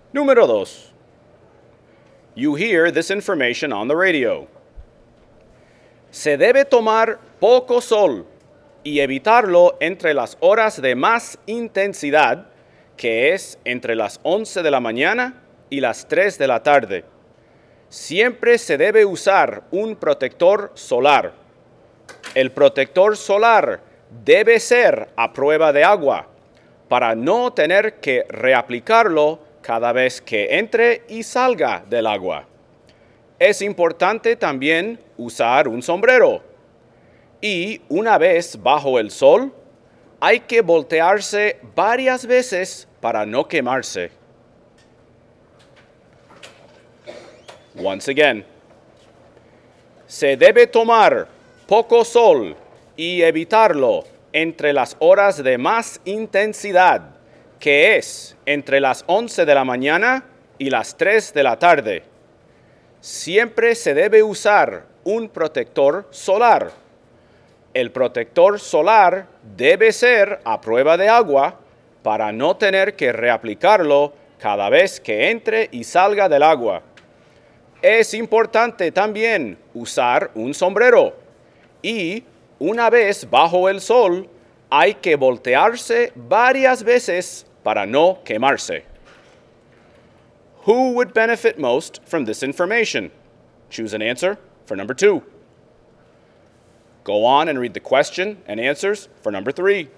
Número 2. You hear this information on the radio. Se debe tomar poco sol y evitarlo entre las horas de más intensidad, que es entre las 11 de la mañana y las 3 de la tarde. Siempre se debe usar un protector solar. El protector solar debe ser a prueba de agua para no tener que reaplicarlo cada vez que entre y salga del agua. Es importante también usar un sombrero. Y una vez bajo el sol, hay que voltearse varias veces para no quemarse. Once again. Se debe tomar poco sol y evitarlo entre las horas de más intensidad, que es entre las 11 de la mañana y las 3 de la tarde. Siempre se debe usar un protector solar. El protector solar debe ser a prueba de agua para no tener que reaplicarlo cada vez que entre y salga del agua. Es importante también usar un sombrero y una vez bajo el sol hay que voltearse varias veces para no quemarse. Who would benefit most from this information? Choose an answer for number 2. Go on and read the question and answers for number 3.